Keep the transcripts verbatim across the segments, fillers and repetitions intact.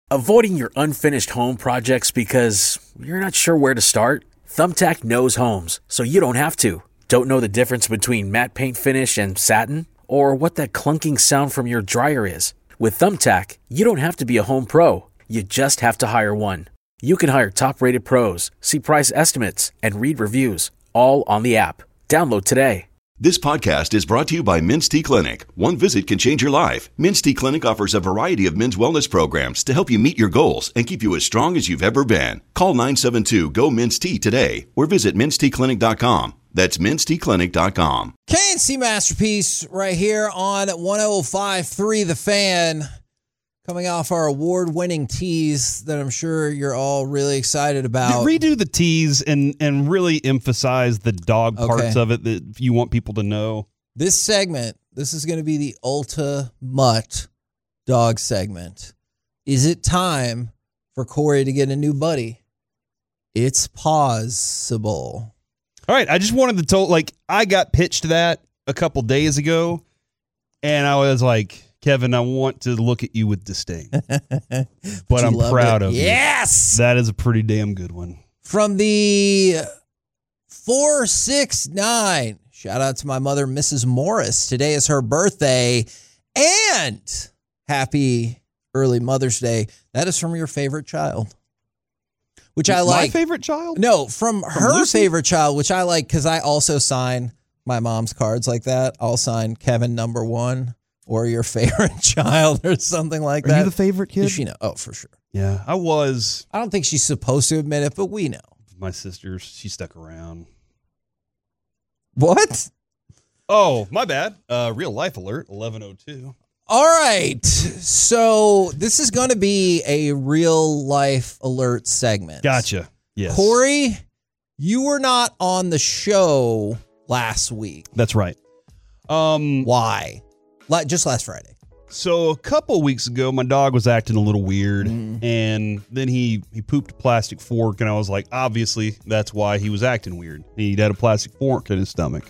Avoiding your unfinished home projects because you're not sure where to start? Thumbtack knows homes, so you don't have to. Don't know the difference between matte paint finish and satin? Or what that clunking sound from your dryer is? With Thumbtack, you don't have to be a home pro. You just have to hire one. You can hire top-rated pros, see price estimates, and read reviews, all on the app. Download today. This podcast is brought to you by Men's T Clinic. One visit can change your life. Men's T Clinic offers a variety of men's wellness programs to help you meet your goals and keep you as strong as you've ever been. Call nine seven two, G O, M E N S T today or visit mens t clinic dot com. That's mens t clinic dot com. K and C Masterpiece right here on one oh five point three The Fan. Coming off our award-winning tease that I'm sure you're all really excited about. Redo the tease and and really emphasize the dog Okay. parts of it that you want people to know. This segment, this is going to be the ultimate dog segment. Is it time for Corey to get a new buddy? It's possible. All right, I just wanted to tell, like, I got pitched that a couple days ago, and I was like, Kevin, I want to look at you with disdain, but I'm proud of you. Yes! That is a pretty damn good one. From the four six nine, shout out to my mother, Missus Morris. Today is her birthday, and happy early Mother's Day. That is from your favorite child, which I like. My favorite child? No, from, From her Lucy? favorite child, which I like because I also sign my mom's cards like that. I'll sign Kevin number one or your favorite child or something like Are that. you the favorite kid? Does she know? Oh, for sure. Yeah, I was. I don't think she's supposed to admit it, but we know. My sister, she stuck around. What? Oh, my bad. Uh, real life alert, eleven oh two. All right. So this is going to be a real life alert segment. Gotcha. Yes. Corey, you were not on the show last week. That's right. Um, Why? La- Just last Friday. So a couple weeks ago, my dog was acting a little weird, Mm. and then he, he pooped a plastic fork, and I was like, obviously, that's why he was acting weird. He had a plastic fork in his stomach.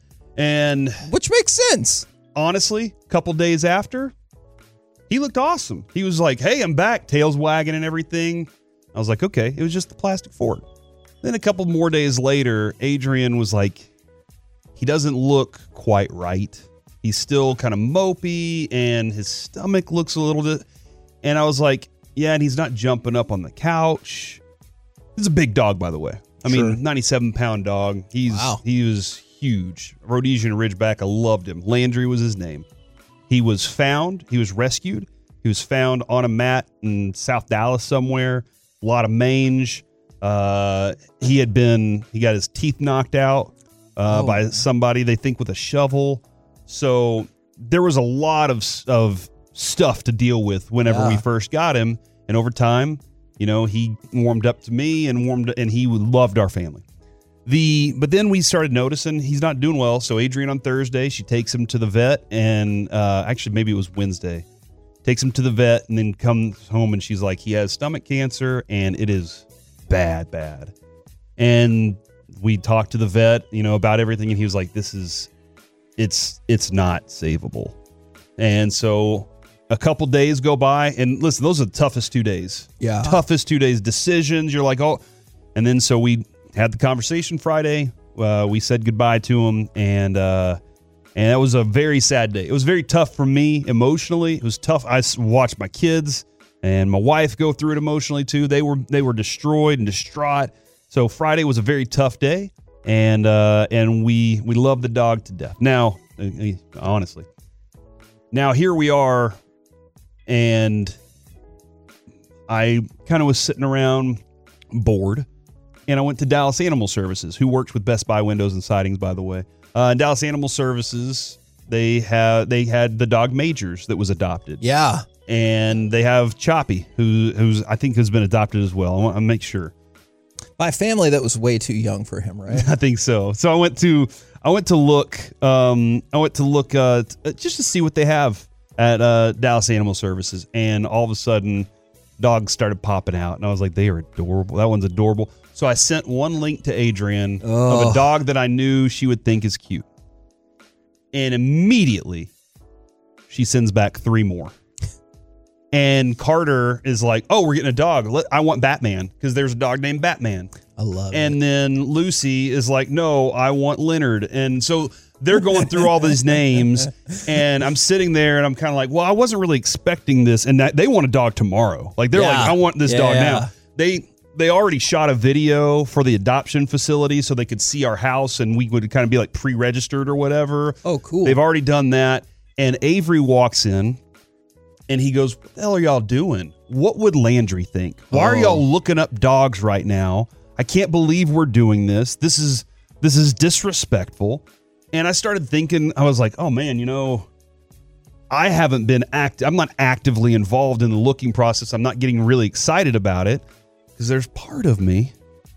And Which makes sense. honestly, a couple days after, he looked awesome. He was like, hey, I'm back, tail's wagging and everything. I was like, okay, it was just the plastic fork. Then a couple more days later, Adrian was like, he doesn't look quite right. He's still kind of mopey, and his stomach looks a little bit. And I was like, yeah, and he's not jumping up on the couch. He's a big dog, by the way. I Sure. mean, ninety-seven pound dog. He's Wow. He was huge. Rhodesian Ridgeback. I loved him. Landry was his name. He was found. He was rescued. He was found on a mat in South Dallas somewhere. A lot of mange. Uh, he had been, he got his teeth knocked out uh, Oh. by somebody, they think with a shovel. So there was a lot of of stuff to deal with whenever we Yeah. first got him. And over time, you know, he warmed up to me and warmed, and he loved our family. The but then we started noticing he's not doing well. So Adrian on Thursday, she takes him to the vet, and uh, actually maybe it was Wednesday, takes him to the vet, and then comes home and she's like, he has stomach cancer, and it is bad, bad. And we talked to the vet, you know, about everything, and he was like, this is. It's it's not savable. And so a couple days go by, and listen, those are the toughest two days. Yeah. Toughest two days. Decisions, you're like, oh. And then so we had the conversation Friday. Uh, we said goodbye to him, and uh, and that was a very sad day. It was very tough for me emotionally. It was tough. I s- watched my kids and my wife go through it emotionally too. They were they were destroyed and distraught. So Friday was a very tough day. And uh, and we we love the dog to death. Now, uh, honestly, now here we are, and I kind of was sitting around bored, and I went to Dallas Animal Services, who works with Best Buy Windows and Sidings, by the way. Uh, Dallas Animal Services, they have they had the dog Majors that was adopted. Yeah. And they have Choppy, who who's I think has been adopted as well. I want to make sure. My family, that was way too young for him, right? I think so. So I went to I went to look um I went to look uh t- just to see what they have at uh Dallas Animal Services, and all of a sudden dogs started popping out, and I was like, they are adorable. That one's adorable. So I sent one link to Adrian of Oh. a dog that I knew she would think is cute. And immediately she sends back three more. And Carter is like, oh, we're getting a dog. Let, I want Batman because there's a dog named Batman. I love and it. And then Lucy is like, no, I want Leonard. And so they're going through all these names. And I'm sitting there and I'm kind of like, well, I wasn't really expecting this. And that, they want a dog tomorrow. Like they're Yeah. like, I want this Yeah, dog yeah. now. They they already shot a video for the adoption facility so they could see our house and we would kind of be like pre-registered or whatever. Oh, cool. They've already done that. And Avery walks in. And he goes, what the hell are y'all doing? What would Landry think? Why are Oh. y'all looking up dogs right now? I can't believe we're doing this. This is this is disrespectful. And I started thinking, I was like, oh man, you know, I haven't been act. I'm not actively involved in the looking process. I'm not getting really excited about it because there's part of me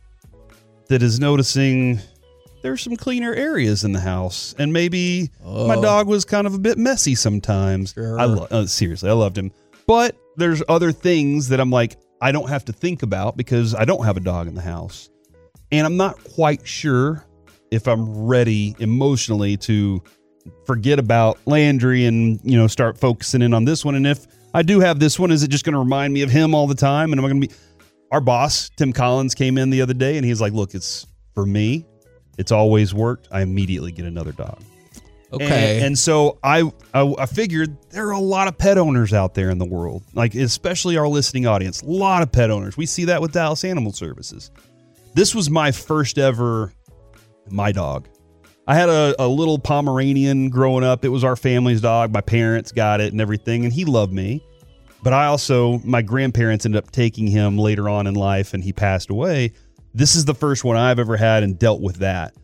that is noticing there's some cleaner areas in the house, and maybe Oh. my dog was kind of a bit messy sometimes. Sure. I lo- uh, seriously, I loved him, but there's other things that I'm like, I don't have to think about because I don't have a dog in the house, and I'm not quite sure if I'm ready emotionally to forget about Landry and, you know, start focusing in on this one. And if I do have this one, is it just going to remind me of him all the time? And am I going to be? Our boss, Tim Collins, came in the other day, and he's like, "Look, it's for me." It's always worked. I immediately get another dog. Okay. And, and so I, I I figured there are a lot of pet owners out there in the world, like especially our listening audience. A lot of pet owners. We see that with Dallas Animal Services. This was my first ever my dog. I had a, a little Pomeranian growing up. It was our family's dog. My parents got it and everything, and he loved me. But I also, my grandparents ended up taking him later on in life, and he passed away. This is the first one I've ever had and dealt with that.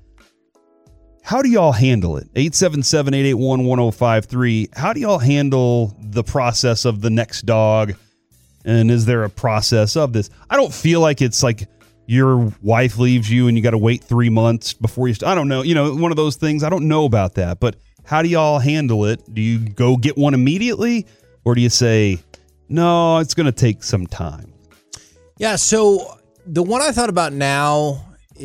How do y'all handle it? eight seven seven, eight eight one, one oh five three. How do y'all handle the process of the next dog? And is there a process of this? I don't feel like it's like your wife leaves you and you got to wait three months before you... St- I don't know. You know, one of those things. I don't know about that. But how do y'all handle it? Do you go get one immediately? Or do you say, no, it's going to take some time? Yeah, so... The one I thought about now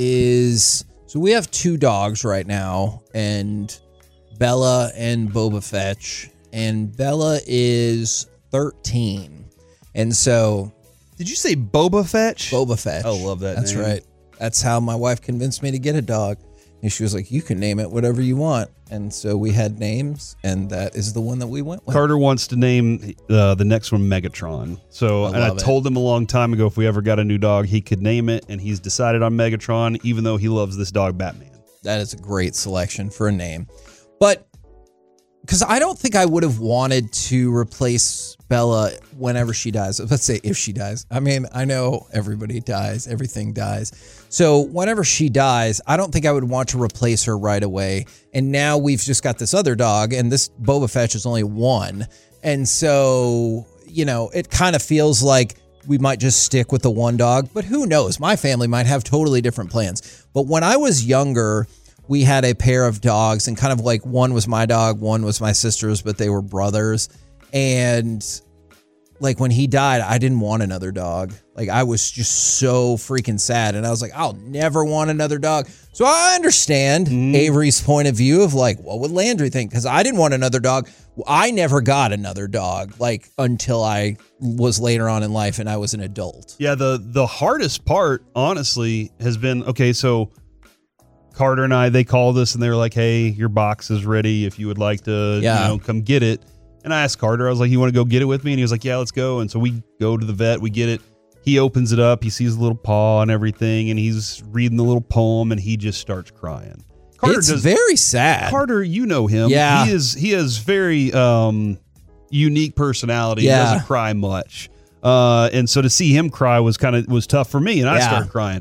is, so we have two dogs right now, and Bella and Boba Fetch, and Bella is thirteen. And so Did you say Boba Fetch? Boba Fetch. I love that That's name. right. That's how my wife convinced me to get a dog. And she was like, you can name it whatever you want. And so we had names, and that is the one that we went with. Carter wants to name uh, the next one Megatron. So, I and I love it. told him a long time ago if we ever got a new dog, he could name it, and he's decided on Megatron, even though he loves this dog Batman. That is a great selection for a name. But because I don't think I would have wanted to replace Bella whenever she dies. Let's say if she dies. I mean, I know everybody dies. Everything dies. So whenever she dies, I don't think I would want to replace her right away. And now we've just got this other dog, and this Boba Fetch is only one. And so, you know, it kind of feels like we might just stick with the one dog. But who knows? My family might have totally different plans. But when I was younger, we had a pair of dogs, and kind of like one was my dog, one was my sister's, but they were brothers. And like when he died, I didn't want another dog. Like I was just so freaking sad. And I was like, I'll never want another dog. So I understand Mm-hmm. Avery's point of view of like, what would Landry think? Because I didn't want another dog. I never got another dog like until I was later on in life and I was an adult. Yeah, the the hardest part, honestly, has been, okay, so Carter and I, they called us and they were like, hey, your box is ready if you would like to, Yeah. you know, come get it. And I asked Carter, I was like, you want to go get it with me? And he was like, yeah, let's go. And so we go to the vet, we get it. He opens it up, he sees the little paw and everything, and he's reading the little poem, and he just starts crying. Carter it's does, very sad. Carter, you know him. Yeah. He is he has very um unique personality. Yeah. He doesn't cry much. Uh and so to see him cry was kind of was tough for me, and I Yeah. started crying.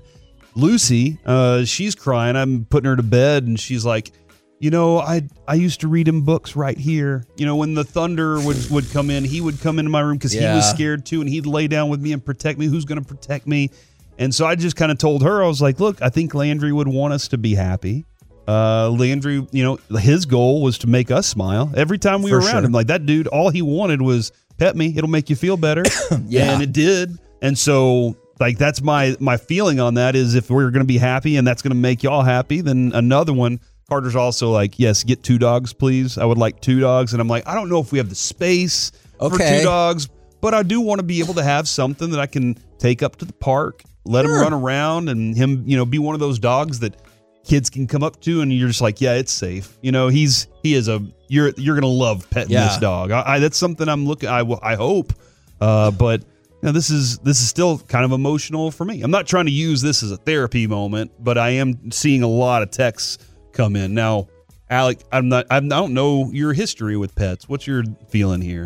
Lucy, uh, she's crying. I'm putting her to bed, and she's like, you know, I I used to read him books right here. You know, when the thunder would, would come in, he would come into my room because Yeah. he was scared too, and he'd lay down with me and protect me. Who's going to protect me? And so I just kind of told her, I was like, look, I think Landry would want us to be happy. Uh, Landry, you know, his goal was to make us smile every time we For were around sure. him. Like that dude, all he wanted was pet me. It'll make you feel better. Yeah. And it did. And so like that's my my feeling on that is if we're going to be happy and that's going to make y'all happy, then another one. Carter's also like, yes, get two dogs, please. I would like two dogs. And I'm like, I don't know if we have the space for Okay. two dogs, but I do want to be able to have something that I can take up to the park, let Sure. him run around, and him, you know, be one of those dogs that kids can come up to, and you're just like, yeah, it's safe. You know, he's he is a you're you're gonna love petting Yeah. this dog. I, I that's something I'm looking. I will- I hope, uh, but you know, this is this is still kind of emotional for me. I'm not trying to use this as a therapy moment, but I am seeing a lot of texts come in now. Alec, I'm not. I don't know your history with pets. What's your feeling here?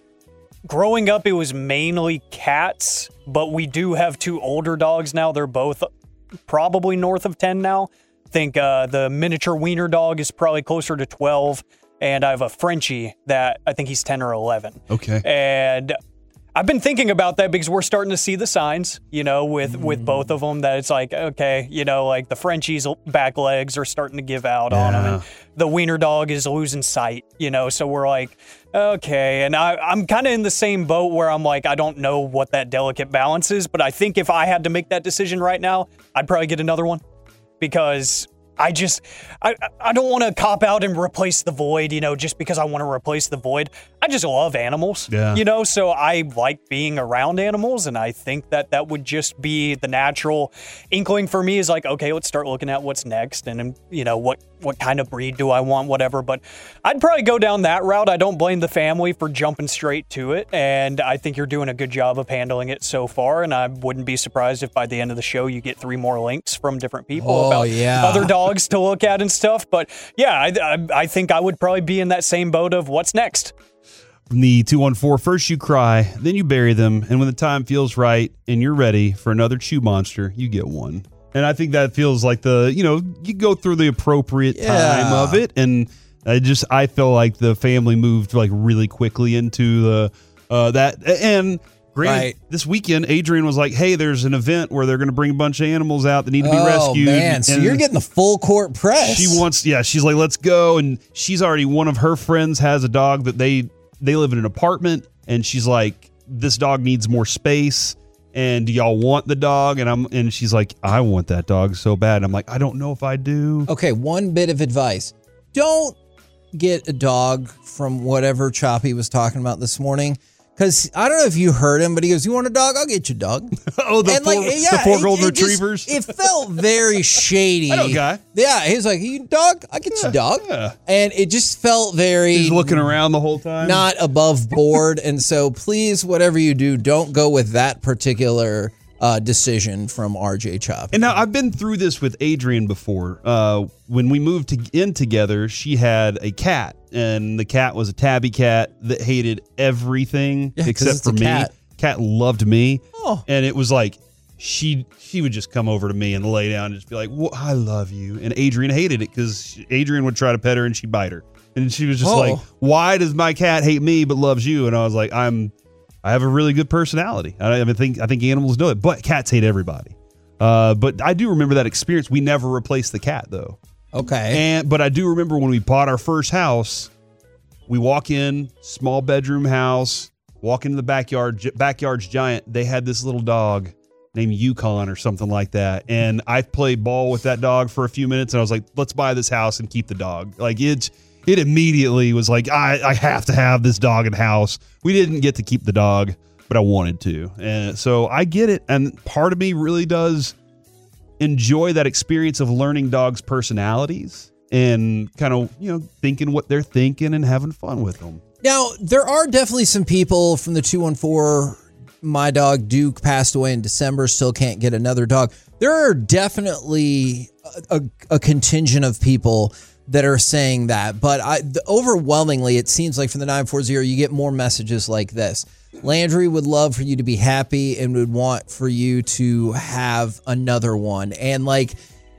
Growing up, it was mainly cats, but we do have two older dogs now. They're both probably north of ten now. I think uh, the miniature wiener dog is probably closer to twelve, and I have a Frenchie that I think he's ten or eleven. Okay. And I've been thinking about that because we're starting to see the signs, you know, with, with both of them, that it's like, okay, you know, like the Frenchie's back legs are starting to give out on him. And the wiener dog is losing sight, you know, so we're like, okay. And I, I'm kind of in the same boat where I'm like, I don't know what that delicate balance is, but I think if I had to make that decision right now, I'd probably get another one, because I just, I, I don't want to cop out and replace the void, you know, just because I want to replace the void. I just love animals, Yeah. you know, so I like being around animals, and I think that that would just be the natural inkling for me, is like, okay, let's start looking at what's next, and, you know, what, what kind of breed do I want, whatever. But I'd probably go down that route. I don't blame the family for jumping straight to it, and I think you're doing a good job of handling it so far, and I wouldn't be surprised if by the end of the show you get three more links from different people Oh, about yeah. other dogs to look at and stuff. But yeah, I, I, I think I would probably be in that same boat of what's next. From the two one four, first you cry, then you bury them, and when the time feels right and you're ready for another chew monster, you get one. And I think that feels like the, you know, you go through the appropriate Yeah. time of it, and I just, I feel like the family moved like really quickly into the, uh, that, and granted, Right. this weekend, Adrian was like, hey, there's an event where they're going to bring a bunch of animals out that need to be Oh, rescued. man. So And you're getting the full court press. She wants, yeah, she's like, let's go. And she's already, one of her friends has a dog that they, they live in an apartment, and she's like, this dog needs more space, and do y'all want the dog? And I'm, and she's like, I want that dog so bad. And I'm like, I don't know if I do. Okay, one bit of advice. Don't get a dog from whatever Choppy was talking about this morning. Because I don't know if you heard him, but he goes, you want a dog? I'll get you a dog. Oh, the And, four, like, yeah, the four it- golden it just- retrievers. it felt very shady. I know a guy. Yeah, he was like, you dog? I'll get you a dog. yeah. And it just felt very He's looking around the whole time. not above board. And so please, whatever you do, don't go with that particular uh, decision from R J Choppy. And now I've been through this with Adrian before. Uh, when we moved to, in together, she had a cat, and the cat was a tabby cat that hated everything Yeah, 'cause except it's for a me. cat. Cat loved me, Oh. and it was like she she would just come over to me and lay down and just be like, well, "I love you." And Adrian hated it because Adrian would try to pet her and she'd bite her, and she was just Oh. like, "Why does my cat hate me but loves you?" And I was like, "I'm." I have a really good personality. I, I think I think animals know it, but cats hate everybody. Uh, but I do remember that experience. We never replaced the cat though. Okay. And but I do remember when we bought our first house, we walk in, small bedroom house, walk into the backyard, j- backyard's giant. They had this little dog named Yukon or something like that. And I played ball with that dog for a few minutes, and I was like, let's buy this house and keep the dog. Like it's it immediately was like, I, I have to have this dog in house. We didn't get to keep the dog, but I wanted to. And so I get it. And part of me really does enjoy that experience of learning dogs' personalities and kind of, you know, thinking what they're thinking and having fun with them. Now, there are definitely some people from the two one four, my dog Duke passed away in December, still can't get another dog. There are definitely a, a, a contingent of people that are saying that, but I, the, overwhelmingly, it seems like from the nine four zero, you get more messages like this. Landry would love for you to be happy and would want for you to have another one. And like,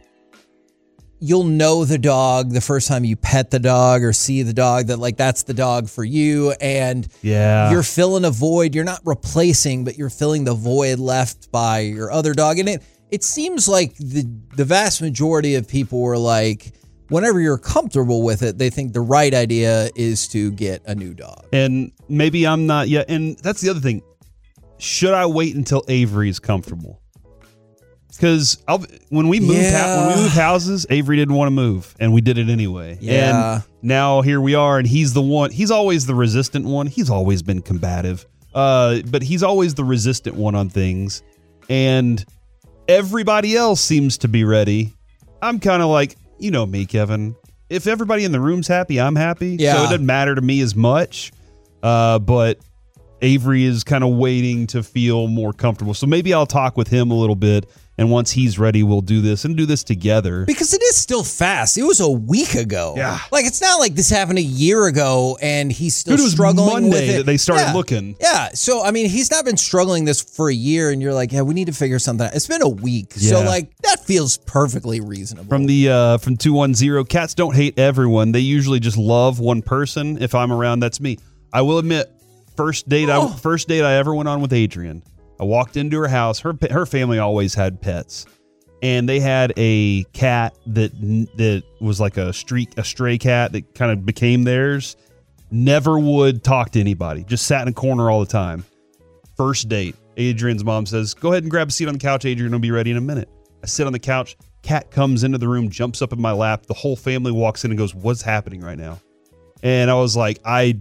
you'll know the dog the first time you pet the dog or see the dog, that like that's the dog for you. And Yeah. you're filling a void. You're not replacing, but you're filling the void left by your other dog. And it, it seems like the, the vast majority of people were like, whenever you're comfortable with it, they think the right idea is to get a new dog. And maybe I'm not yet. And that's the other thing. Should I wait until Avery's comfortable? Because when we moved Yeah. when we moved houses, Avery didn't want to move, and we did it anyway. Yeah. And now here we are, and he's the one. He's always the resistant one. He's always been combative. Uh, but he's always the resistant one on things. And everybody else seems to be ready. I'm kind of like, you know me, Kevin. If everybody in the room's happy, I'm happy. Yeah. So it doesn't matter to me as much. Uh, but Avery is kind of waiting to feel more comfortable. So maybe I'll talk with him a little bit. And once he's ready, we'll do this and do this together. Because it is still fast. It was a week ago. Yeah. Like, it's not like this happened a year ago and he's still Dude, it was struggling Monday with it. that they started Yeah. looking. Yeah. So, I mean, he's not been struggling this for a year and you're like, yeah, we need to figure something out. It's been a week. So, Yeah. like, that feels perfectly reasonable. From the uh, from two one zero, cats don't hate everyone. They usually just love one person. If I'm around, that's me. I will admit, first date Oh. I first date I ever went on with Adrian. I walked into her house. Her her family always had pets. And they had a cat that that was like a streak, a stray cat that kind of became theirs. Never would talk to anybody. Just sat in a corner all the time. First date, Adrian's mom says, "Go ahead and grab a seat on the couch. Adrian will be ready in a minute." I sit on the couch. Cat comes into the room, jumps up in my lap. The whole family walks in and goes, "What's happening right now?" And I was like, "I,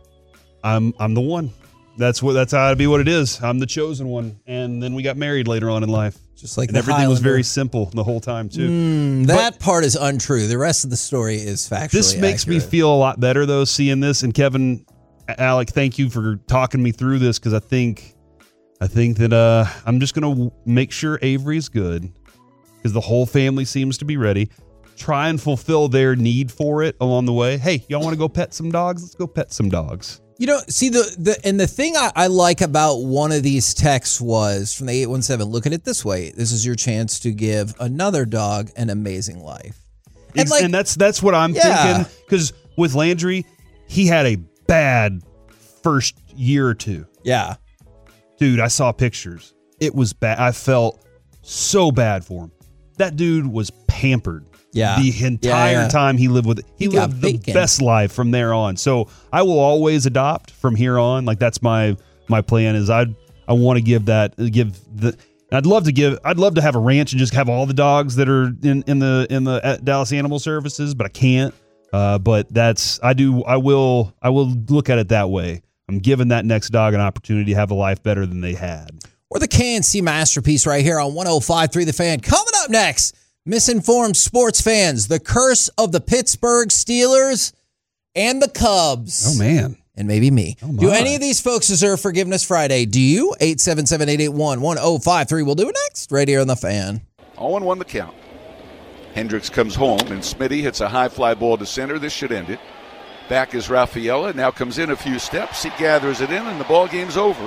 I'm I'm the one. That's what that's how to be what it is. I'm the chosen one." And then we got married later on in life. Just like And the everything was Highlander. very simple the whole time, too. Mm, that part is untrue. The rest of the story is factually This makes me accurate. feel a lot better, though, seeing this. And Kevin, Alec, thank you for talking me through this, because I think I think that uh, I'm just going to make sure Avery's good, because the whole family seems to be ready. Try and fulfill their need for it along the way. Hey, y'all want to go pet some dogs? Let's go pet some dogs. You know, see, the, the and the thing I, I like about one of these texts was from the eight one seven, look at it this way. This is your chance to give another dog an amazing life. And, Ex- like, and that's that's what I'm Yeah. thinking, because with Landry, he had a bad first year or two. yeah. Dude, I saw pictures. It was bad. I felt so bad for him. That dude was pampered. Yeah. The entire Yeah, yeah. time he lived with it. He, He got lived the bacon. best life from there on. So I will always adopt from here on. Like, that's my my plan is I I want to give that give the I'd love to give I'd love to have a ranch and just have all the dogs that are in, in the in the at Dallas Animal Services, but I can't. Uh, but that's I do I will I will look at it that way. I'm giving that next dog an opportunity to have a life better than they had. Or the K N C masterpiece right here on one oh five point three The Fan. Coming up next, misinformed sports fans, the curse of the Pittsburgh Steelers and the Cubs. Oh man. And maybe me. Oh, my. Do any of these folks deserve Forgiveness Friday? Do you? eight seven seven, eight eight one, one oh five three. We'll do it next right here on The Fan. oh and one the count. Hendricks comes home, and Smitty hits a high fly ball to center. This should end it. Back is Rafaela. Now comes in a few steps. He gathers it in, and the ball game's over.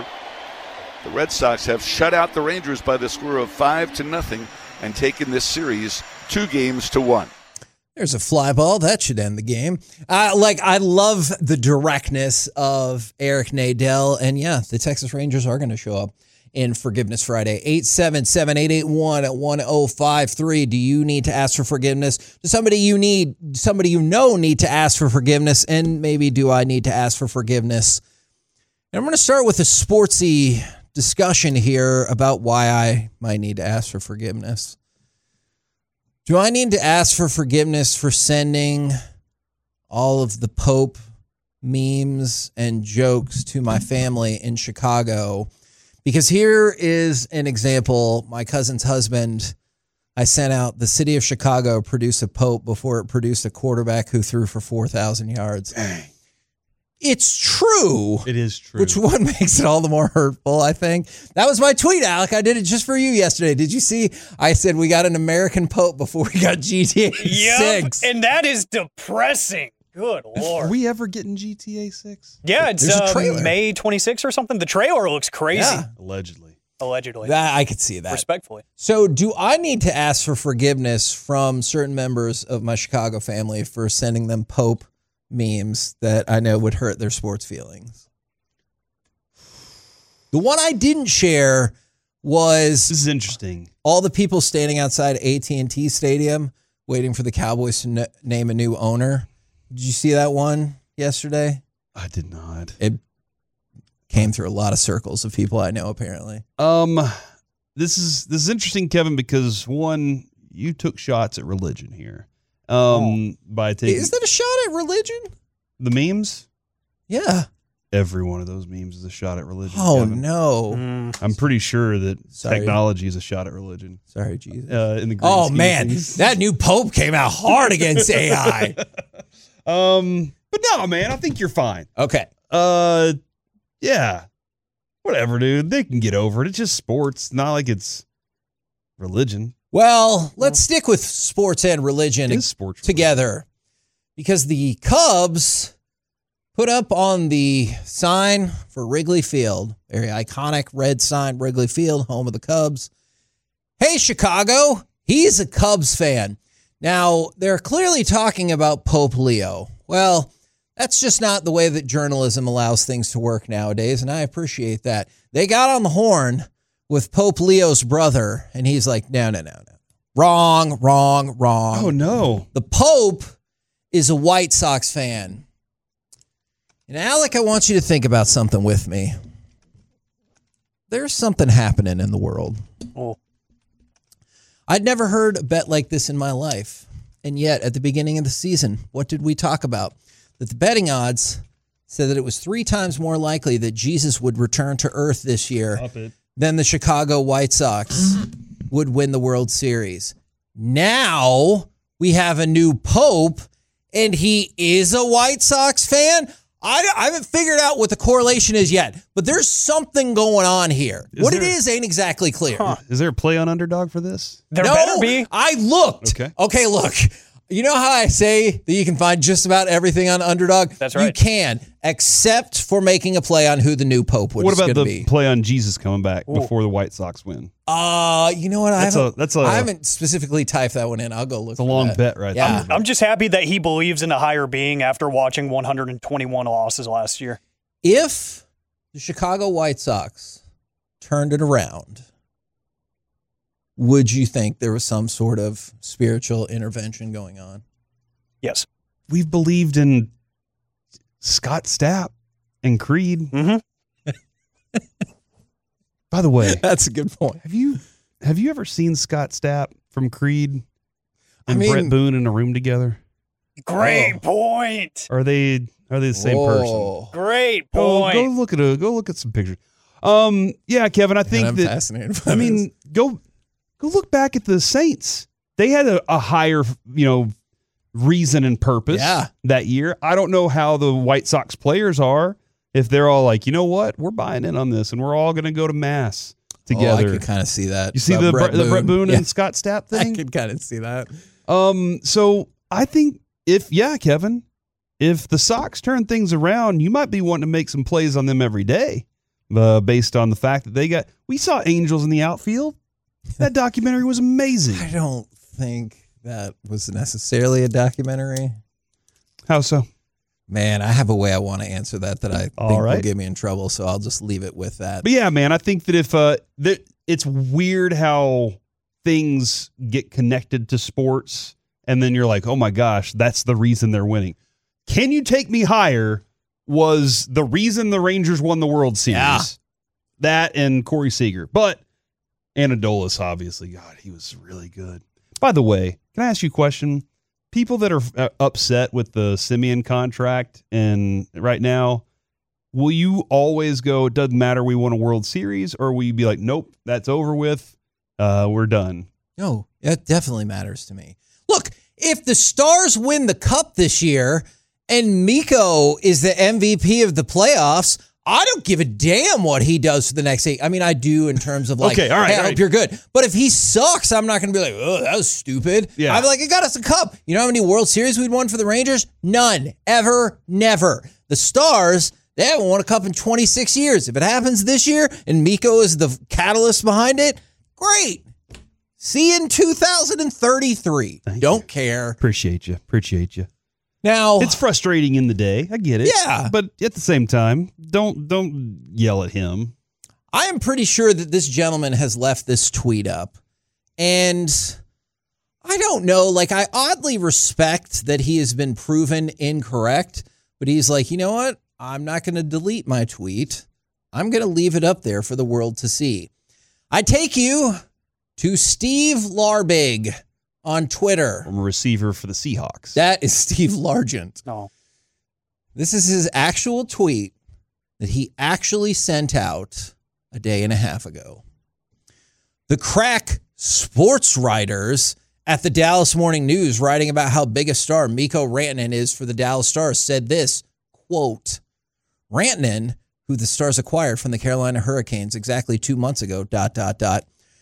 The Red Sox have shut out the Rangers by the score of five to nothing and taken this series two games to one. There's a fly ball. That should end the game. Uh, like, I love the directness of Eric Nadel. And yeah, the Texas Rangers are going to show up in Forgiveness Friday. eight seven seven, eight eight one, one oh five three. Do you need to ask for forgiveness? Does somebody you need, somebody you know need to ask for forgiveness? And maybe do I need to ask for forgiveness? And I'm going to start with a sportsy discussion here about why I might need to ask for forgiveness. Do I need to ask for forgiveness for sending all of the Pope memes and jokes to my family in Chicago? Because here is an example. My cousin's husband, I sent out the city of Chicago produce a Pope before it produced a quarterback who threw for four thousand yards. Dang. It's true. It is true. Which one makes it all the more hurtful, I think? That was my tweet, Alec. I did it just for you yesterday. Did you see? I said we got an American Pope before we got G T A Yep, six. and that is depressing. Good Lord. Are we ever getting G T A six? Yeah, it's There's a uh, trailer. May twenty-sixth or something. The trailer looks crazy. Yeah. Allegedly. Allegedly. That, I could see that. Respectfully. So do I need to ask for forgiveness from certain members of my Chicago family for sending them Pope memes that I know would hurt their sports feelings? The one I didn't share was This is interesting. all the people standing outside A T and T Stadium waiting for the Cowboys to n- name a new owner. Did you see that one yesterday? I did not. It came through a lot of circles of people I know, apparently. Um, this is this is interesting, Kevin, because one, you took shots at religion here. Um, by taking Is that a shot at religion? the memes. Yeah. every one of those memes is a shot at religion. Oh, Kevin. no. Mm. I'm pretty sure that Sorry. technology is a shot at religion. Sorry, Jesus. Uh, in the grand Oh, scheme of man. things. That new pope came out hard against A I. Um, but no, man, I think you're fine. Okay. Uh, yeah, whatever, dude. They can get over it. It's just sports. Not like it's religion. Well, let's stick with sports and religion It is sports together because the Cubs put up on the sign for Wrigley Field, very iconic red sign, Wrigley Field, home of the Cubs. Hey, Chicago, he's a Cubs fan. Now, they're clearly talking about Pope Leo. Well, that's just not the way that journalism allows things to work nowadays, and I appreciate that. They got on the horn with Pope Leo's brother, and he's like, no, no, no, no. Wrong, wrong, wrong. Oh, no. The Pope is a White Sox fan. And Alec, I want you to think about something with me. There's something happening in the world. Oh. I'd never heard a bet like this in my life. And yet, at the beginning of the season, what did we talk about? That the betting odds said that it was three times more likely that Jesus would return to earth this year than the Chicago White Sox would win the World Series. Now we have a new pope, and he is a White Sox fan. I, I haven't figured out what the correlation is yet, but there's something going on here. Is what there- it is ain't exactly clear. Huh. Is there a play on underdog for this? There no, better be. I looked. Okay. Okay, look. You know how I say that you can find just about everything on Underdog? That's You right. can, except for making a play on who the new pope would What about going to the be. play on Jesus coming back before the White Sox win? Uh, you know what? I That's haven't, a- that's a- I haven't specifically typed that one in. I'll go look. It's a long bet right Yeah. there. I'm just happy that he believes in a higher being after watching one hundred twenty-one losses last year. If the Chicago White Sox turned it around, would you think there was some sort of spiritual intervention going on? Yes. We've believed in Scott Stapp and Creed. Mm-hmm. By the way, That's a good point. have you have you ever seen Scott Stapp from Creed I and mean- Brett Boone in a room together? Great Oh. point. Are they are they the same person? Whoa. Great Go, point. go look at a go look at some pictures. Um, yeah, Kevin, I think And I'm that fascinated by I mean, go go look back at the Saints. They had a, a higher, you know, reason and purpose Yeah. that year. I don't know how the White Sox players are. If they're all like, you know what, we're buying in on this, and we're all going to go to mass together. Oh, I could kind of see that. you see about the Brett Brett, the Brett Boone Yeah, and Scott Stapp I thing. could kind of see that. Um, so I think if yeah, Kevin, if the Sox turn things around, you might be wanting to make some plays on them every day, uh, based on the fact that they got. We saw Angels in the outfield. That documentary was amazing. I don't think that was necessarily a documentary. How so? Man, I have a way I want to answer that that I think All will right. get me in trouble, so I'll just leave it with that. But yeah, man, I think that if uh, that it's weird how things get connected to sports, and then you're like, oh my gosh, that's the reason they're winning. Can You Take Me Higher was the reason the Rangers won the World Series. Yeah. That and Corey Seager. But Anadolis, obviously, God, he was really good. By the way, can I ask you a question? People that are uh, upset with the Simeon contract and right now, will you always go, it doesn't matter, we won a World Series, or will you be like, nope, that's over with, uh, we're done? No, that definitely matters to me. Look, if the Stars win the Cup this year and Miko is the M V P of the playoffs, I don't give a damn what he does for the next eight. I mean, I do in terms of like, Okay, all right, hey, I all hope right. you're good. But if he sucks, I'm not going to be like, oh, that was stupid. Yeah. I'm like, it got us a cup. You know how many World Series we'd won for the Rangers? None. Ever. Never. The Stars, they haven't won a cup in twenty-six years. If it happens this year and Miko is the catalyst behind it, great. See you in two thousand thirty-three. Thank Don't care. Appreciate you. Appreciate you. Now, It's frustrating in the day. I get it. Yeah. But at the same time, don't don't yell at him. I am pretty sure that this gentleman has left this tweet up. And I don't know, like I oddly respect that he has been proven incorrect, but he's like, you know what? I'm not going to delete my tweet. I'm going to leave it up there for the world to see. I take you to Steve Larbig on Twitter. I'm a receiver for the Seahawks. That is Steve Largent. No. This is his actual tweet. that he actually sent out a day and a half ago. The crack sports writers at the Dallas Morning News, writing about how big a star Mikko Rantanen is for the Dallas Stars, said this, quote, Rantanen, who the Stars acquired from the Carolina Hurricanes exactly two months ago, dot, dot, dot.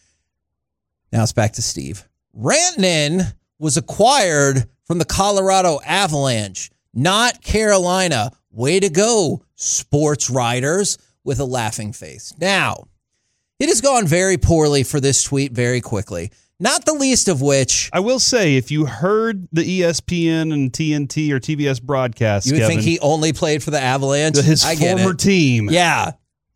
Now it's back to Steve. Rantanen was acquired from the Colorado Avalanche, not Carolina. Way to go, sports writers, with a laughing face. Now, it has gone very poorly for this tweet very quickly. Not the least of which, I will say, if you heard the E S P N and T N T or T B S broadcast, you would Kevin, think he only played for the Avalanche. his I get former it. team. Yeah.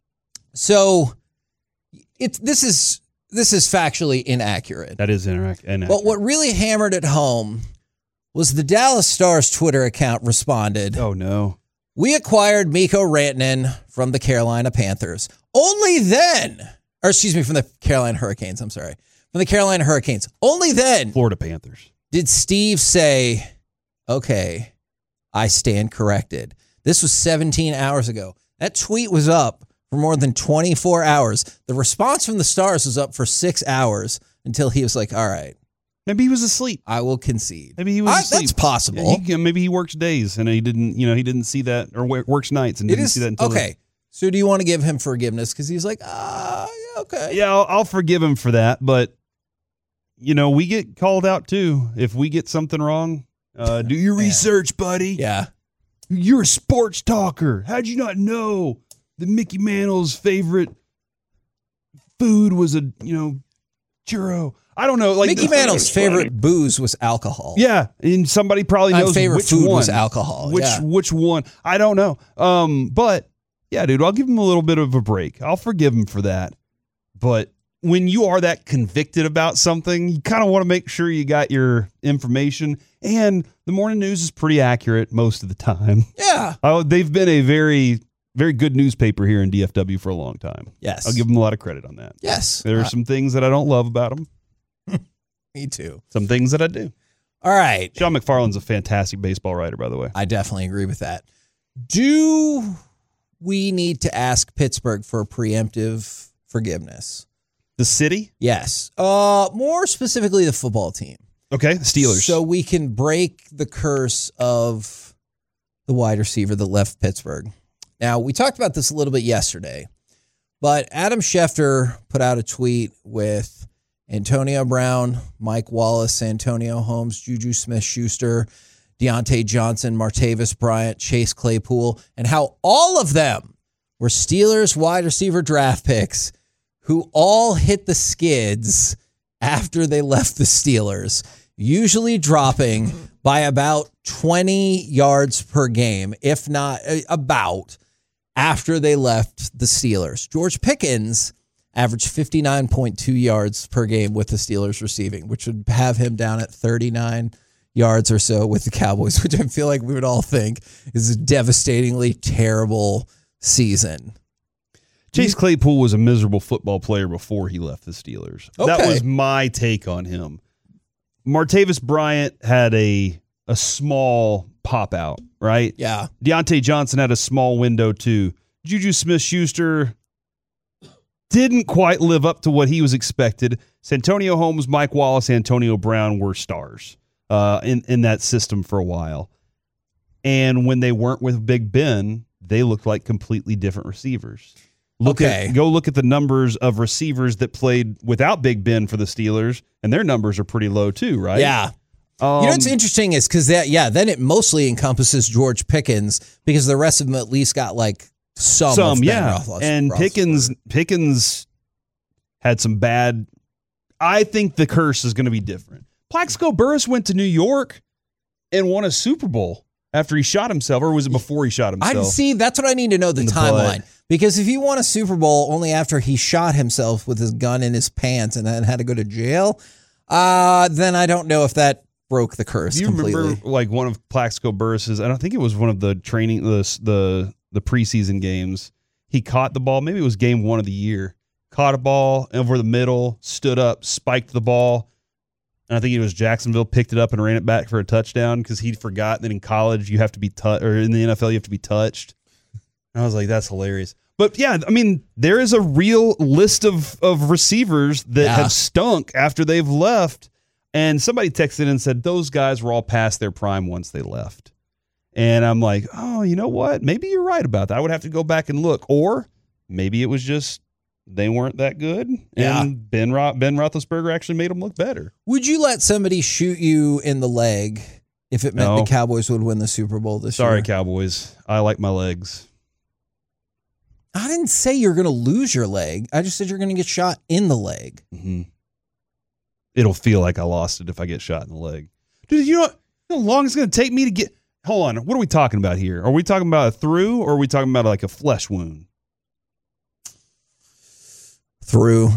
So it's this is this is factually inaccurate. That is inaccurate. inaccurate. But what really hammered it home was the Dallas Stars Twitter account responded, Oh, no. we acquired Mikko Rantanen from the Carolina Panthers. Only then, or excuse me, from the Carolina Hurricanes, I'm sorry. From the Carolina Hurricanes. Only then Florida Panthers. did Steve say, okay, I stand corrected. This was seventeen hours ago. That tweet was up for more than twenty-four hours. The response from the Stars was up for six hours until he was like, all right, Maybe he was asleep. I will concede. Maybe he was I, asleep. That's possible. Yeah, he, maybe he works days and he didn't, you know, he didn't see that, or wo- works nights and It didn't is see that until okay. So do you want to give him forgiveness? Because he's like, ah, yeah, okay. Yeah, I'll, I'll forgive him for that, but you know, we get called out too if we get something wrong. Uh, do your Yeah. research, buddy. Yeah. You're a sports talker. How'd you not know that Mickey Mantle's favorite food was a, you know, churro? I don't know. Like Mickey the- Mantle's favorite booze was alcohol. Yeah, and somebody probably My knows favorite which food one. was alcohol. Which yeah. which one? I don't know. Um, but yeah, dude, I'll give him a little bit of a break. I'll forgive him for that. But when you are that convicted about something, you kind of want to make sure you got your information. And the morning news is pretty accurate most of the time. Yeah. Oh, they've been a very, very good newspaper here in D F W for a long time. Yes. I'll give them a lot of credit on that. Yes. There are Uh, some things that I don't love about them. Me too. Some things that I do. All right. Sean McFarland's a fantastic baseball writer, by the way. I definitely agree with that. Do we need to ask Pittsburgh for preemptive forgiveness? The city? Yes. Uh, more specifically, the football team. Okay, the Steelers. So we can break the curse of the wide receiver that left Pittsburgh. Now, we talked about this a little bit yesterday, but Adam Schefter put out a tweet with Antonio Brown, Mike Wallace, Antonio Holmes, Juju Smith-Schuster, Deontay Johnson, Martavis Bryant, Chase Claypool, and how all of them were Steelers wide receiver draft picks who all hit the skids after they left the Steelers, usually dropping by about twenty yards per game, if not uh, about, after they left the Steelers. George Pickens averaged fifty-nine point two yards per game with the Steelers receiving, which would have him down at thirty-nine yards or so with the Cowboys, which I feel like we would all think is a devastatingly terrible season. Chase Claypool was a miserable football player before he left the Steelers. That Okay. was my take on him. Martavis Bryant had a a small pop out, right? Yeah. Deontay Johnson had a small window too. Juju Smith-Schuster didn't quite live up to what he was expected. Santonio Holmes, Mike Wallace, Antonio Brown were stars uh, in, in that system for a while. And when they weren't with Big Ben, they looked like completely different receivers. Look Okay. at, go look at the numbers of receivers that played without Big Ben for the Steelers, and their numbers are pretty low too, right? Yeah. Um, You know what's interesting is because that, yeah, then it mostly encompasses George Pickens because the rest of them at least got like some, some, of Ben yeah. Roethlis- and Roethlisberger. Pickens, Pickens had some bad. I think the curse is going to be different. Plaxico Burress went to New York and won a Super Bowl after he shot himself, or was it before he shot himself? I see. That's what I need to know the, In the timeline butt. because if he won a Super Bowl only after he shot himself with his gun in his pants and then had to go to jail, uh, then I don't know if that broke the curse Do you completely. remember like one of Plaxico Burress's? I don't think it was one of the training the the the preseason games. He caught the ball. Maybe it was game one of the year. Caught a ball over the middle, stood up, spiked the ball. And I think it was Jacksonville picked it up and ran it back for a touchdown because he forgot that in college you have to be touched, or in the N F L you have to be touched. And I was like, that's hilarious. But yeah, I mean, there is a real list of, of receivers that Yeah. have stunk after they've left. And somebody texted in and said those guys were all past their prime once they left. And I'm like, oh, you know what? Maybe you're right about that. I would have to go back and look. Or maybe it was just they weren't that good. Yeah. And Ben, Ro- Ben Roethlisberger actually made them look better. Would you let somebody shoot you in the leg if it meant No. the Cowboys would win the Super Bowl this Sorry, year? Cowboys. I like my legs. I didn't say you're going to lose your leg. I just said you're going to get shot in the leg. Mm-hmm. It'll feel like I lost it if I get shot in the leg. Dude, you know, what, you know how long it's going to take me to get... Hold on. What are we talking about here? Are we talking about a through or are we talking about like a flesh wound? Through.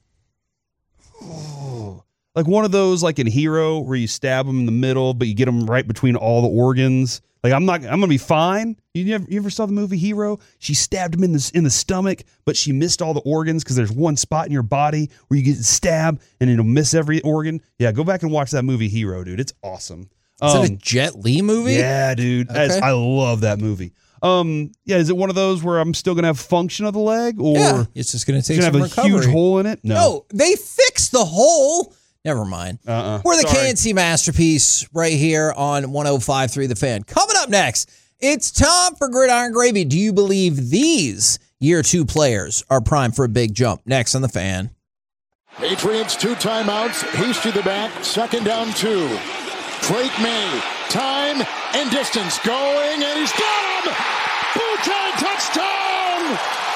Oh, like one of those like in Hero where you stab them in the middle, but you get them right between all the organs. Like I'm not, I'm gonna be fine. You ever, you ever saw the movie Hero? She stabbed him in the in the stomach, but she missed all the organs because there's one spot in your body where you get stabbed and it'll miss every organ. Yeah, go back and watch that movie Hero, dude. It's awesome. Is Um, that a Jet Li movie? yeah, dude. That's- Okay. I love that movie. Um, yeah, is it one of those where I'm still gonna have function of the leg, or Yeah, it's just going to take it's some gonna have a recovery. huge hole in it? No, they fixed the hole. Never mind. Uh-uh. We're the Sorry. K N C Masterpiece right here on one oh five point three The Fan. Coming up next, it's time for Gridiron Gravy. Do you believe these year two players are primed for a big jump? Next on The Fan. Patriots two timeouts. Hasty the back. Second down two. Drake May. Time and distance going, and he's got him! Bouquet touchdown!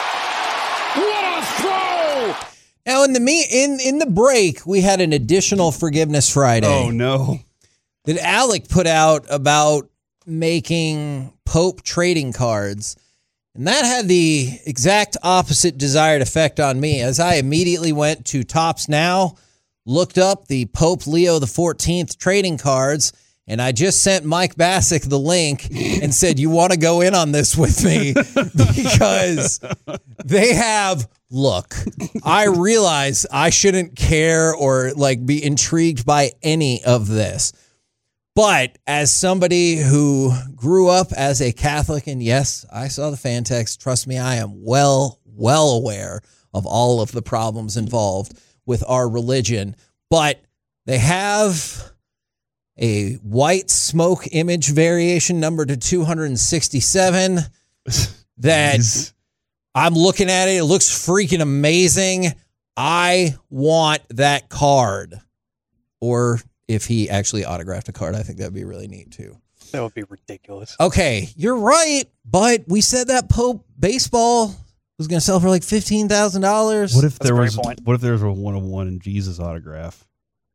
What a throw! Now, in the me in in the break, we had an additional Forgiveness Friday Oh no. that Alec put out about making Pope trading cards. And that had the exact opposite desired effect on me, as I immediately went to Tops Now, looked up the Pope Leo the fourteenth trading cards, and I just sent Mike Bassick the link and said, you want to go in on this with me? Because they have, look, I realize I shouldn't care or like be intrigued by any of this. But as somebody who grew up as a Catholic, and yes, I saw the fan text, trust me, I am well, well aware of all of the problems involved with our religion. But they have a white smoke image variation number to two hundred sixty-seven that Jeez. I'm looking at it. It looks freaking amazing. I want that card. Or if he actually autographed a card, I think that'd be really neat too. That would be ridiculous. Okay, you're right, but we said that Pope baseball was going to sell for like fifteen thousand dollars. What if That's a there great was point. what if there was a one of one in Jesus autograph?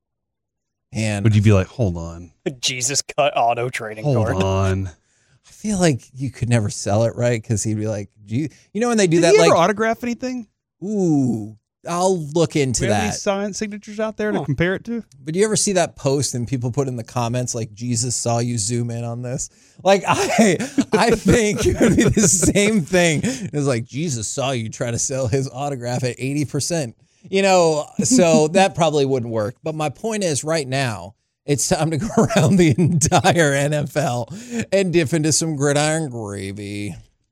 And Would you be like, hold on, Jesus cut auto trading hold card. on? I feel like you could never sell it, right? Because he'd be like, do you, you know when they do Did that, he like, ever autograph anything? ooh, I'll look into Do we have any that. sign signatures out there to Huh. compare it to? But do you ever see that post and people put in the comments like, Jesus saw you, zoom in on this? Like, I I think it would be the same thing. It's like, Jesus saw you try to sell his autograph at eighty percent. You know, so that probably wouldn't work. But my point is right now, it's time to go around the entire N F L and dip into some gridiron gravy.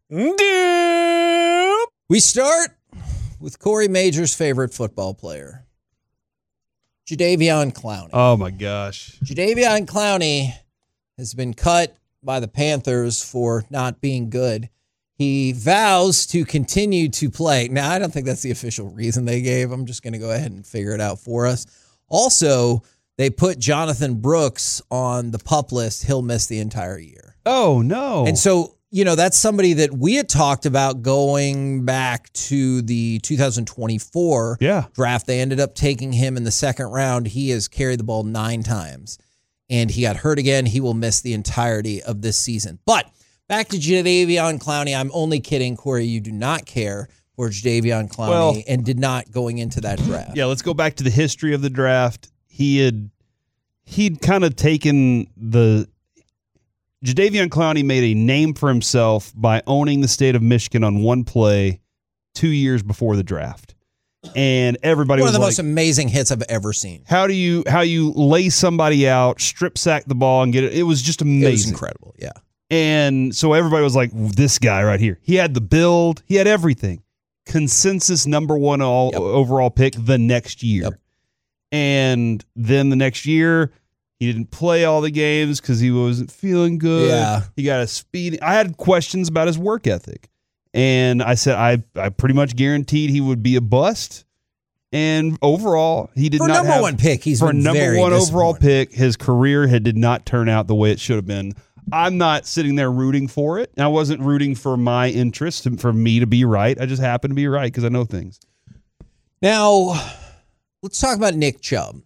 Doop. We start with Corey Major's favorite football player, Jadeveon Clowney. Oh my gosh! Jadeveon Clowney has been cut by the Panthers for not being good. He vows to continue to play. Now, I don't think that's the official reason they gave. I'm just going to go ahead and figure it out for us. Also, they put Jonathan Brooks on the PUP list. He'll miss the entire year. Oh no! And so, you know, that's somebody that we had talked about going back to the two thousand twenty-four yeah, draft. They ended up taking him in the second round. He has carried the ball nine times, and he got hurt again. He will miss the entirety of this season. But back to Jadeveon Clowney. I'm only kidding, Corey. You do not care for Jadeveon Clowney Well- and did not going into that draft. yeah. Let's go back to the history of the draft. He had he'd kind of taken the Jadeveon Clowney made a name for himself by owning the state of Michigan on one play two years before the draft, and everybody One was of the like, most amazing hits I've ever seen. "How do you how you lay somebody out, strip sack the ball, and get it?" It was just It amazing. was incredible. Yeah. And so everybody was like, this guy right here. He had the build. He had everything. Consensus number one all, yep. overall pick the next year. Yep. And then the next year, he didn't play all the games because he wasn't feeling good. Yeah. He got a speed. I had questions about his work ethic. And I said, I, I pretty much guaranteed he would be a bust. And overall, he did for not number have, one pick. He's for been number very one overall disappointing. pick. His career had did not turn out the way it should have been. I'm not sitting there rooting for it. I wasn't rooting for my interest and for me to be right. I just happen to be right because I know things. Now, let's talk about Nick Chubb.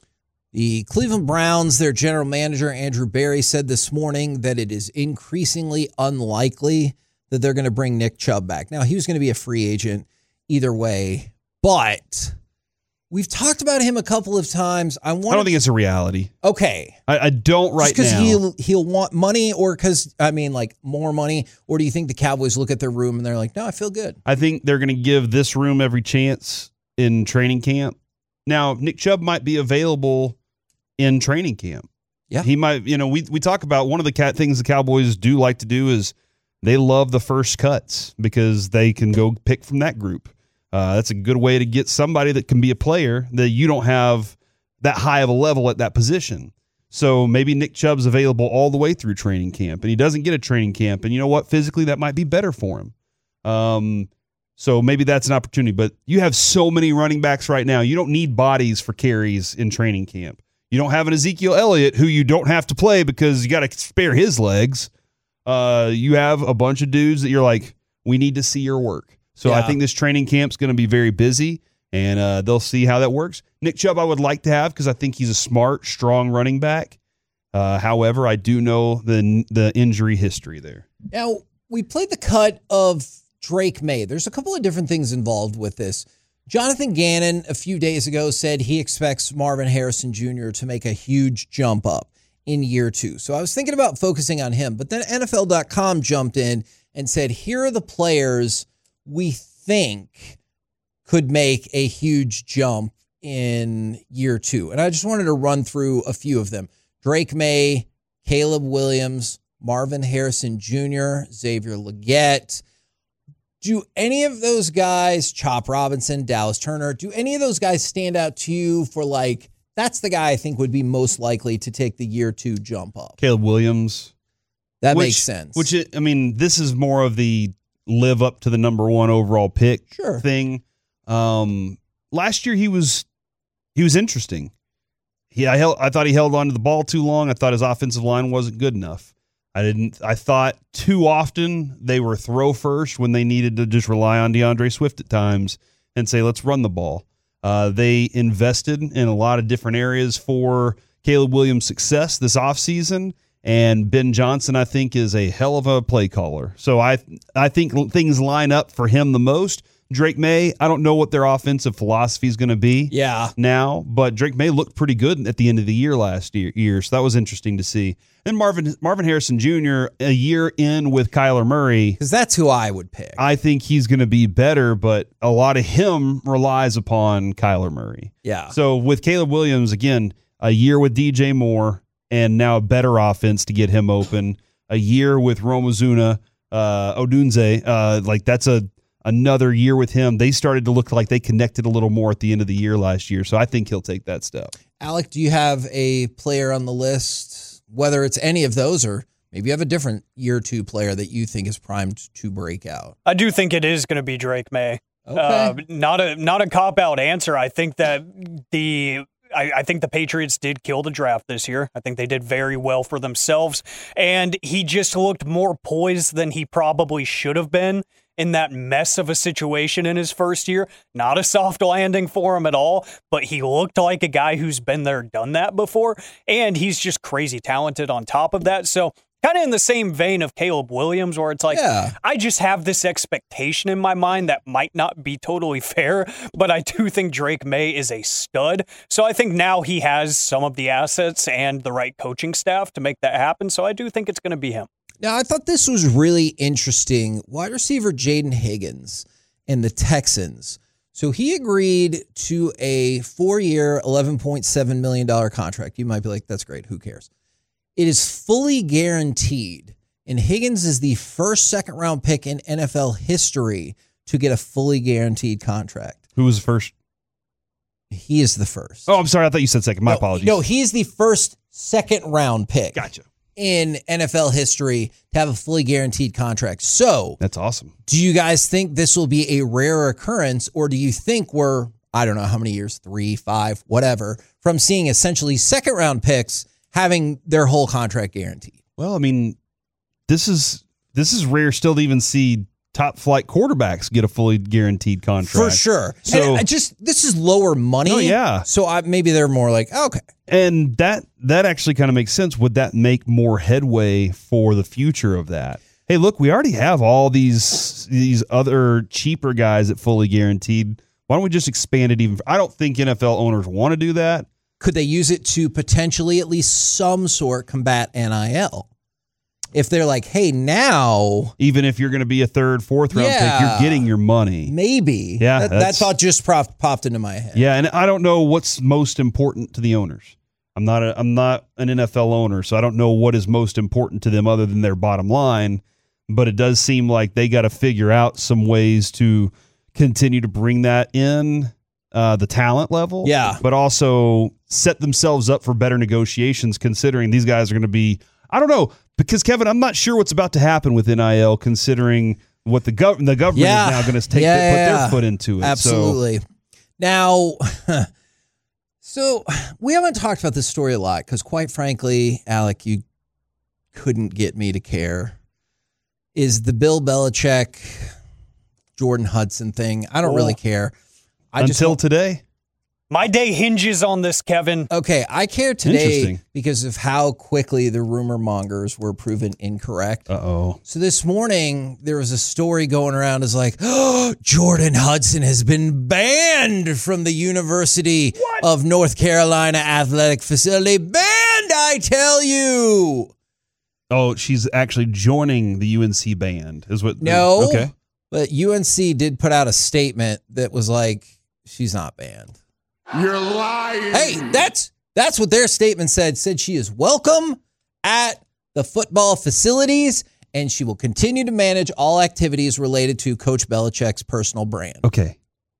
The Cleveland Browns, their general manager, Andrew Berry, said this morning that it is increasingly unlikely that they're going to bring Nick Chubb back. Now, he was going to be a free agent either way, but we've talked about him a couple of times. I, I don't think it's a reality. Okay. I, I don't right Just now. because he'll, he'll want money or because, I mean, like more money? Or do you think the Cowboys look at their room and they're like, no, I feel good? I think they're going to give this room every chance in training camp. Now, Nick Chubb might be available in training camp. Yeah. He might, you know, we, we talk about one of the cat things the Cowboys do like to do is they love the first cuts because they can go pick from that group. Uh, that's a good way to get somebody that can be a player that you don't have that high of a level at that position. So maybe Nick Chubb's available all the way through training camp and he doesn't get a training camp. And you know what? Physically, that might be better for him. Um, so maybe that's an opportunity. But you have so many running backs right now. You don't need bodies for carries in training camp. You don't have an Ezekiel Elliott who you don't have to play because you got to spare his legs. Uh, you have a bunch of dudes that you're like, we need to see your work. So yeah. I think this training camp's going to be very busy, and uh, they'll see how that works. Nick Chubb I would like to have because I think he's a smart, strong running back. Uh, however, I do know the the injury history there. Now, we played the cut of Drake May. There's a couple of different things involved with this. Jonathan Gannon a few days ago said he expects Marvin Harrison Junior to make a huge jump up in year two. So I was thinking about focusing on him, but then N F L dot com jumped in and said, here are the players we think could make a huge jump in year two. And I just wanted to run through a few of them. Drake May, Caleb Williams, Marvin Harrison Junior, Xavier Legette. Do any of those guys, Chop Robinson, Dallas Turner, do any of those guys stand out to you for like, that's the guy I think would be most likely to take the year two jump up? Caleb Williams. That which, makes sense. Which, it, I mean, this is more of the live up to the number one overall pick sure. thing. Um, last year he was he was interesting. He I held I thought he held on to the ball too long. I thought his offensive line wasn't good enough. I didn't I thought too often they were throw first when they needed to just rely on DeAndre Swift at times and say, let's run the ball. Uh, they invested in a lot of different areas for Caleb Williams' success this offseason. And Ben Johnson, I think, is a hell of a play caller. So I I think things line up for him the most. Drake May, I don't know what their offensive philosophy is going to be yeah. now, but Drake May looked pretty good at the end of the year last year, year so that was interesting to see. And Marvin Marvin Harrison Junior, a year in with Kyler Murray. Because that's who I would pick. I think he's going to be better, but a lot of him relies upon Kyler Murray. Yeah. So with Caleb Williams, again, a year with D J Moore, and now a better offense to get him open. A year with Romazuna, uh, Odunze, uh, like that's a another year with him. They started to look like they connected a little more at the end of the year last year, so I think he'll take that step. Alec, do you have a player on the list, whether it's any of those or maybe you have a different year two player that you think is primed to break out? I do think it is going to be Drake May. Okay. Uh, not a not a cop-out answer. I think that the I, I think the Patriots did kill the draft this year. I think they did very well for themselves. And he just looked more poised than he probably should have been in that mess of a situation in his first year. Not a soft landing for him at all, but he looked like a guy who's been there, done that before. And he's just crazy talented on top of that. So kind of in the same vein of Caleb Williams, where it's like, yeah. I just have this expectation in my mind that might not be totally fair, but I do think Drake May is a stud. So I think now he has some of the assets and the right coaching staff to make that happen. So I do think it's going to be him. Now, I thought this was really interesting. Wide receiver Jaden Higgins and the Texans. So he agreed to a four-year, eleven point seven million dollars contract. You might be like, that's great. Who cares? It is fully guaranteed. And Higgins is the first second round pick in N F L history to get a fully guaranteed contract. Who was the first? He is the first. Oh, I'm sorry. I thought you said second. My no, apologies. No, he's the first second round pick. Gotcha. In N F L history to have a fully guaranteed contract. So that's awesome. Do you guys think this will be a rare occurrence, or do you think we're, I don't know how many years, three, five, whatever, from seeing essentially second round picks having their whole contract guaranteed? Well, I mean, this is this is rare still to even see top flight quarterbacks get a fully guaranteed contract. For sure. So and I just this is lower money. Oh, yeah. So I, maybe they're more like, okay. And that that actually kind of makes sense. Would that make more headway for the future of that? Hey, look, we already have all these these other cheaper guys that fully guaranteed. Why don't we just expand it even? I don't think N F L owners want to do that. Could they use it to potentially at least some sort combat N I L? If they're like, hey, now... Even if you're going to be a third, fourth round yeah, pick, you're getting your money. Maybe. Yeah, that, that thought just popped, popped into my head. Yeah, and I don't know what's most important to the owners. I'm not a, I'm not an N F L owner, so I don't know what is most important to them other than their bottom line. But it does seem like they got to figure out some ways to continue to bring that in, uh, the talent level. Yeah. But also set themselves up for better negotiations, considering these guys are going to be, I don't know, because, Kevin, I'm not sure what's about to happen with N I L, considering what the, gov- the government yeah. is now going to take yeah, their, put yeah. their foot into it. Absolutely. So, now, so we haven't talked about this story a lot because, quite frankly, Alec, you couldn't get me to care. Is the Bill Belichick, Jordan Hudson thing. I don't oh. really care. I until just today? My day hinges on this, Kevin. Okay, I care today Interesting. because of how quickly the rumor mongers were proven incorrect. Uh-oh. So this morning, there was a story going around as like, oh, Jordan Hudson has been banned from the University What? of North Carolina Athletic Facility. Banned, I tell you. Oh, she's actually joining the U N C band, is what? No. Okay. But U N C did put out a statement that was like, she's not banned. You're lying. Hey, that's that's what their statement said. Said she is welcome at the football facilities, and she will continue to manage all activities related to Coach Belichick's personal brand. Okay.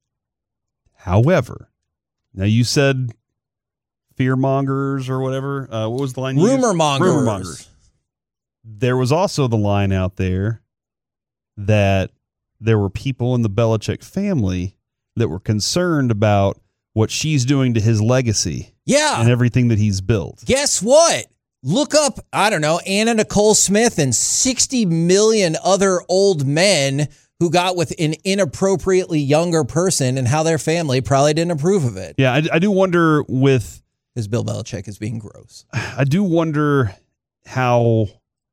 However, now you said fear mongers or whatever. Uh, what was the line? you Rumor used? mongers. Rumor mongers. There was also the line out there that there were people in the Belichick family that were concerned about what she's doing to his legacy Yeah. and everything that he's built. Guess what? Look up, I don't know, Anna Nicole Smith and sixty million other old men who got with an inappropriately younger person and how their family probably didn't approve of it. Yeah, I, I do wonder with... Because Bill Belichick is being gross. I do wonder how...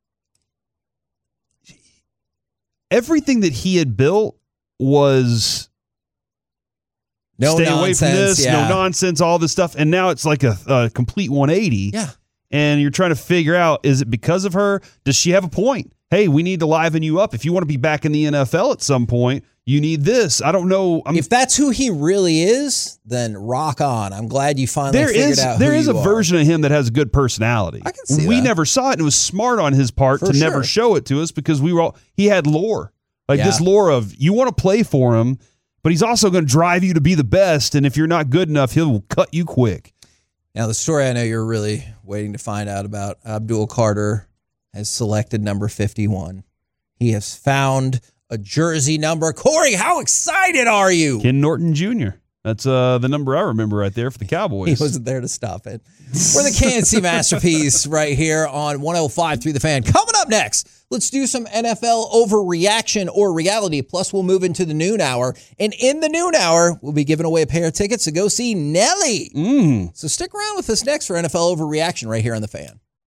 Everything that he had built was... No stay nonsense, away from this, yeah. no nonsense, all this stuff. And now it's like a, a complete one eighty. Yeah. And you're trying to figure out, is it because of her? Does she have a point? Hey, we need to liven you up. If you want to be back in the N F L at some point, you need this. I don't know. I'm, If that's who he really is, then rock on. I'm glad you finally there figured is out there who is a you are. version of him that has a good personality. I can see we that. never saw it, and it was smart on his part For to never sure. show it to us because we were all, he had lore. Like Yeah. this lore of you want to play for him, but he's also going to drive you to be the best. And if you're not good enough, he'll cut you quick. Now, the story I know you're really waiting to find out about, Abdul Carter has selected number fifty-one. He has found a jersey number. Corey, how excited are you? Ken Norton Junior That's uh, the number I remember right there for the Cowboys. He wasn't there to stop it. We're the K N C Masterpiece right here on one oh five through the Fan. Coming up next, let's do some N F L overreaction or reality. Plus, we'll move into the noon hour. And in the noon hour, we'll be giving away a pair of tickets to go see Nelly. Mm. So stick around with us next for N F L overreaction right here on the Fan.